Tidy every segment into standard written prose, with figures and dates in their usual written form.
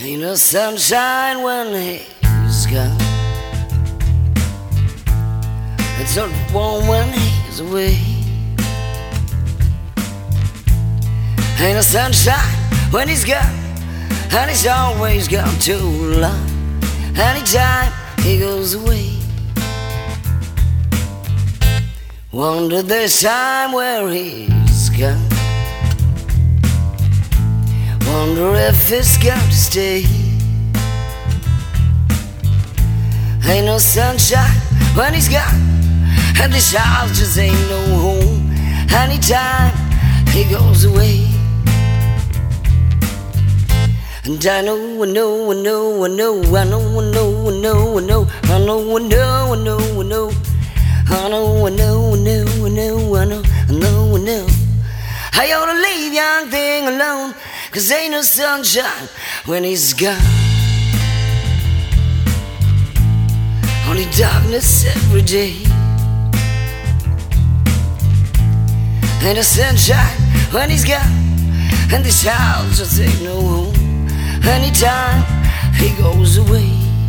Ain't no sunshine when he's gone. It's not warm when he's away. Ain't no sunshine when he's gone, and he's always gone too long. Anytime he goes away, wonder this time where he's gone. Wonder if he's going to stay. Ain't no sunshine when he's gone, and this house just ain't no home. Anytime he goes away. And I know, I know, I know, I know, I know, I know, I know, I know, I know, I know, I know, I know, I know, I know, I know, I know, I know, I know, I know. I ought to leave young thing alone, 'cause ain't no sunshine when he's gone. Only darkness every day. Ain't no sunshine when he's gone, and this house just ain't no home. Anytime he goes away.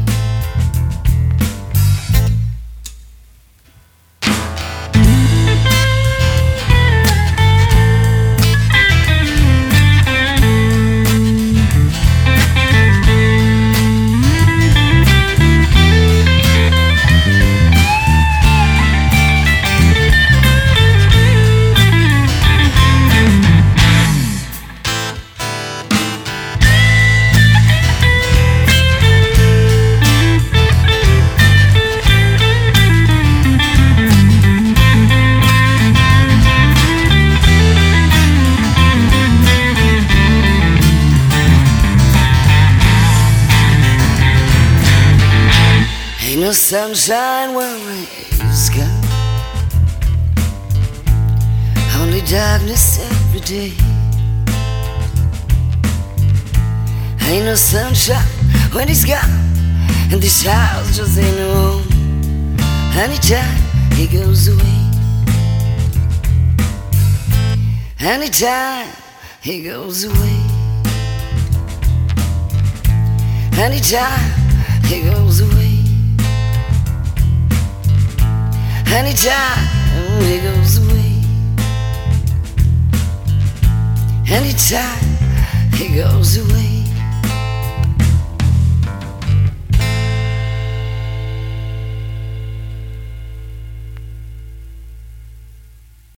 Ain't no sunshine when he's gone, only darkness every day. Ain't no sunshine when he's gone, and this house just ain't no home. Anytime he goes away. Anytime he goes away. Anytime he goes away. Anytime he goes away. Anytime he goes away.